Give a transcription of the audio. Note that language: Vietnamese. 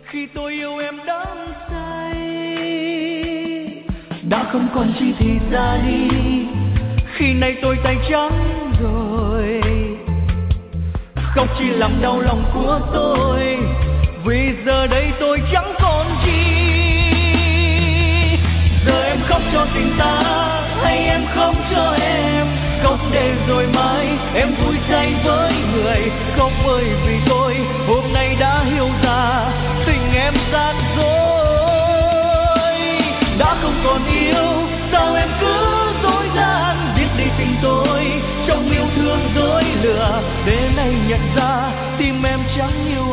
khi tôi yêu em đắm say. Đã không còn chi thì ra đi, khi nay tôi tay trắng rồi. Không chỉ làm đau lòng của tôi, vì giờ đây tôi chẳng còn chi. Giờ em khóc cho tình ta, hay em không cho em khóc để rồi mai em vui say với người. Khóc bởi vì tôi hôm nay đã hiểu ra tình em gian dối. Đã không còn yêu, sao em cứ dối gian biết đi tình tôi trong yêu thương dối lừa. Đến nay nhận ra tim em chẳng yêu